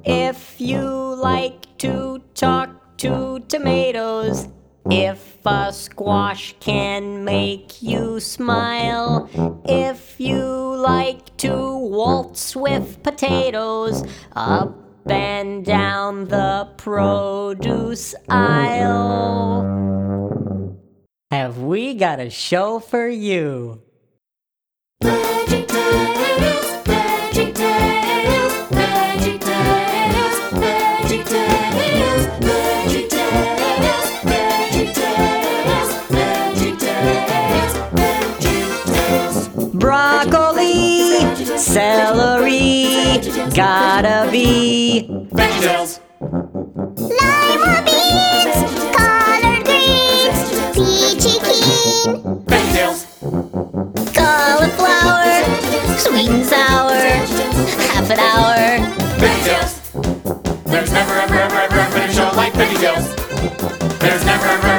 If you like to talk to tomatoes, if a squash can make you smile, if you like to waltz with potatoes up and down the produce aisle, have we got a show for you? VeggieTales, VeggieTales, VeggieTales, VeggieTales, VeggieTales, VeggieTales, VeggieTales, VeggieTales. Broccoli, celery, gotta be VeggieTales. Lima beans, collard greens, peachy keen, VeggieTales. cauliflower, sweet and sour, half an hour. VeggieTales. There's never ever ever ever been a show like VeggieTales. There's never ever